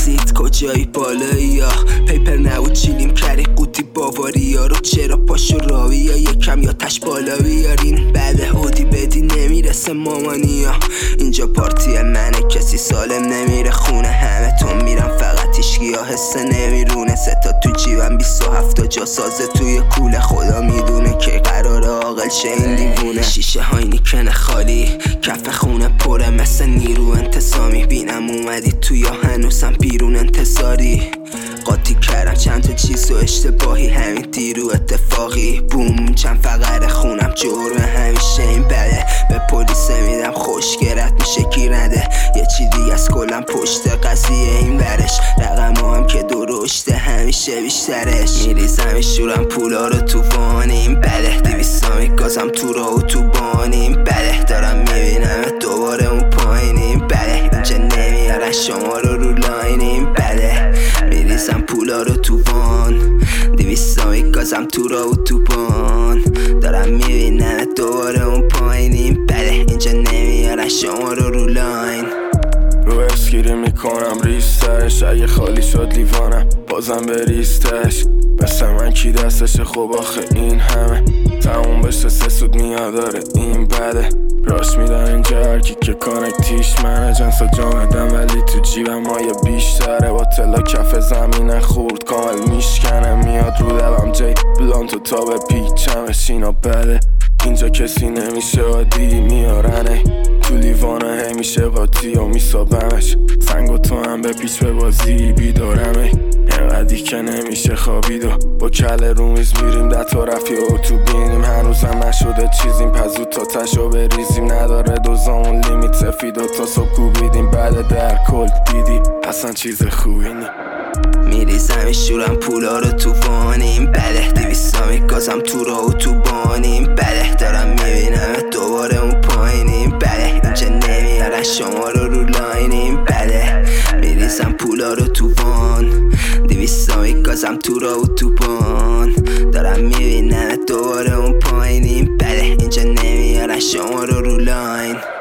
اگزیت کجایی بالایی یا پیپر نبود چیلیم کردی قوطی باواریا رو چرا پاشو راوی یا یکم یا تش بالا بیارین بله اودی بدی نمیرسه مامانیا اینجا پارتی منه کسی سالم نمیره خونه همه تون میرم فقط هیچکی حسه نمیرونه ستا تو جیبم 27 جا سازه توی کوله خدا میدونه که قراره عاقل شه این دیوونه شیشه های نیکن خالی کف خونه پره مثل نیرو انتصامی بینم اومدی تو یا هنوزم بیرون انتظاری قاطی کردم چند تا چیز و اشتباهی همین دیرو اتفاقی بوم چند فقر خونم جرم همیشه این بده به پلیس میدم خوشگرت میشه گیر نده یه چی دیگه از کلم پشت قضیه این برش رقم هم که درشته همیشه بیشترش میریزم شورم پولا رو تو وانیم بله 200 میگازم تو را و تو بانیم بله دارم میبینم دوباره اون پایینیم بله اینجا نمیارن شما رو لاینیم بله میریزم پولا رو تو وان 200 میگازم تو را و تو بان دارم میبینم دوباره اون پایینیم بله اینجا نمیارن شما رو لاین رو اسکیری میکنم ریستش اگه خالی شد لیوانم بازم بریستش مثل من کی دستشه خب آخه این همه تموم بشه 3 سود میاداره این بده راست میدن اینجا هرکی که کانکتیش منه جنسا جامدم ولی تو جیبم مایه بیشتره با تلا کف زمینه خورد کامل میشکنه میاد رو لبم جی بلانتو تا به پیچمش اینا بده اینجا کسی نمیشه عادی میارنه تو لیوانه هی میشه قاطی و میسابمش سنگ و تو هم به پیچ به بازی بیدارمه اینقدی که نمیشه خوابید و با کله رومیز میریم 10 تا رفیق و تو بینیم هنوزم نشده چیزیم پس زود تا تشو بریزیم نداره دوزامون لیمیت سفید و تا صبح کوبیدیم بعد در کل دیدی اصلا چیز خوبی نی میریزم شورم پولا رو تو وانیم بله 200 میگازم تو را و تو بانیم بله دارم میبینم دوباره اون پایینیم بله اینجا نمیارن شما رو لاینیم بله میریزم پولا رو تو وان 200 میگازم تو را و تو بان دارم میبینم دوباره اون پایینیم بله اینجا نمیارن شما رو لاین